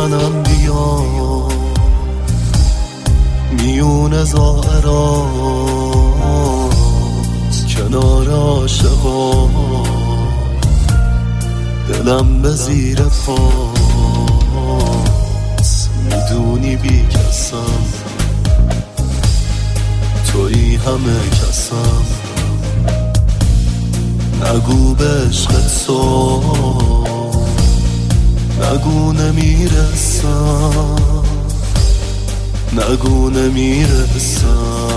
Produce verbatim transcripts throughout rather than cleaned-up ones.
منم بیا میون زائرات کنار عاشقات دلم به زیر پاس میدونی بی کسم توی همه کسم نگو به عشقت تو نگو نمیرسم نگو نمیرسم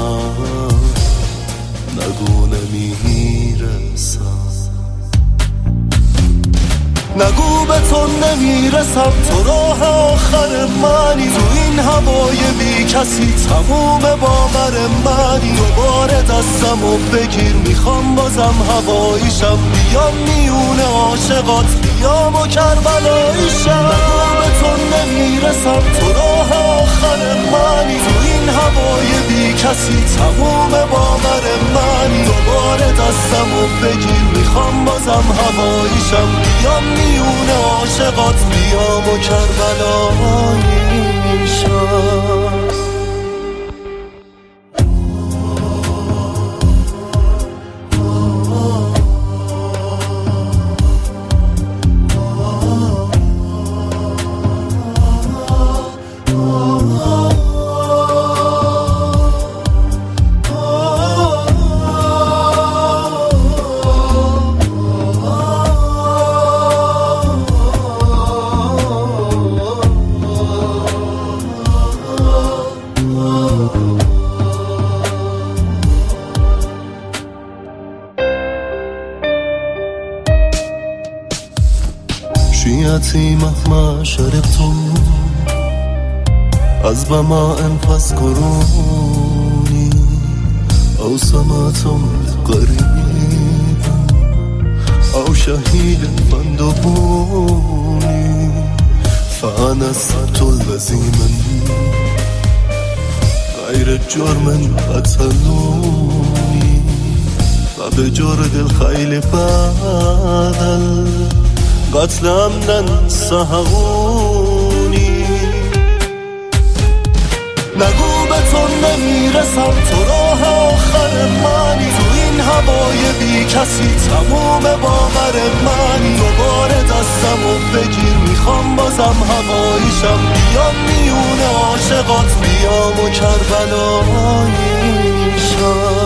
نگو نمیرسم نگو به تو نمیرسم تو راه آخر منی تو این هوای بی کسی تموم باور منی دوباره دستمو بگیر میخوام بازم هواییشم بیام میون عاشقات بیام و کربلاییشم نگو به تو نمیرسم تو راه آخر منی تو این هوای بی کسی تموم باور منی دوباره دستمو بگیر میخوام بازم هواییشم بیام میون عاشقات بیام و کربلاییشم شيعتي مهما شربتم عذب ماء فاذكروني أو سمعتم قريب أو شهيد فاندبوني فأنا السبت الذي من غير جرم قتلوني فبجرد الخيل بدل قتل امنا سهونی نگو به تو نمیرسم تو راه آخر منی تو این هوای بی کسی تموم باور منی دوباره دستمو بگیر میخوام بازم هواییشم بیام میون عاشقات بیام و کربلاییشم